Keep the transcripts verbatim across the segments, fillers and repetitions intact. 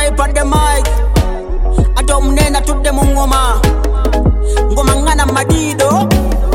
type at the mic. Adom nena to the mungoma. Ngoma ngana madido.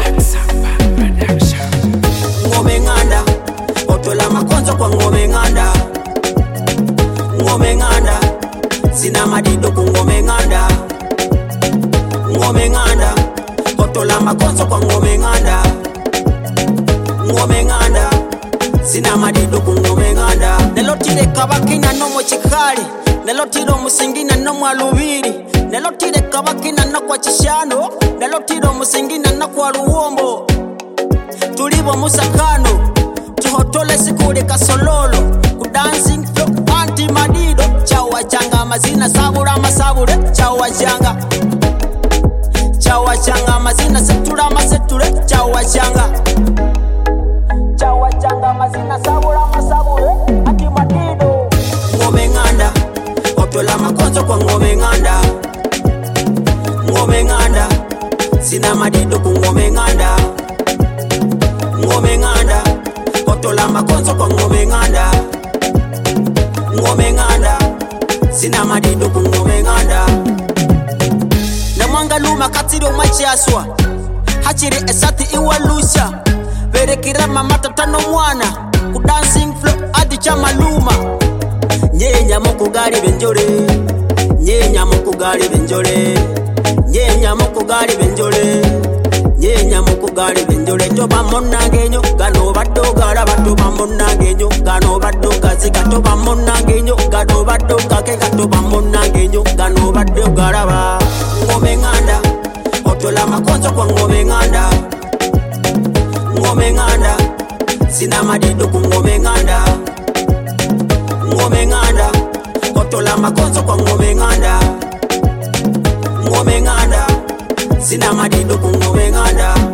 Ngome nganda. Otola makonzo kwa ngome nganda. Ngome nganda. Sina madido ku ngome nganda. Ngome nganda. Otola makonzo kwa ngome nganda. Ngome nganda. Sina madido ku ngome nganda. Nelotire kabakina no mo chikali. Nelotiro musingina no mwalubiri. Nelotire kabakina no kwa chishano. Nelotiro musingina no kwa luwombo. Tulibo musakano. Tuhotole sikule kasololo. Kudancing flow anti madido. Chawa changa mazina sabura masabure. Chawa changa. Chawa changa mazina setura maseture. Chawa changa. Chawa changa mazina sabura masabure. Anti madido. Ngome nganda. Otola makonzo kwa ngome nganda. Ngome nganda. Sina madido ku ngome nganda. Ngome nganda. Otola makonzo kwa ngome nganda. Ngome nganda. Sina madido ku ngome nganda. Namwanga luma katiro machiaswa. Hachiri esati iwalusha. Berekira mamata tano mwana. Kudancing flow adi chama luma. Nyenya moko gari benjore. Nyenya moko gari benjore. Nyenya moko gari benjore. Nyenya moko gari benjore. Toba mona genyo. Gano bado gara bado mona genyo. Gano bado kazika toba mona genyo. Gano bado kake toba mona genyo. Gano bado gara ba. Ngome nganda. Otola makonzo kwa ngome nganda. Ngome nganda. Sina madido ku ngome nganda. Ngome nganda. Otola makonzo kwa ngome nganda. Ngome nganda. Sina madido ku ngome nganda.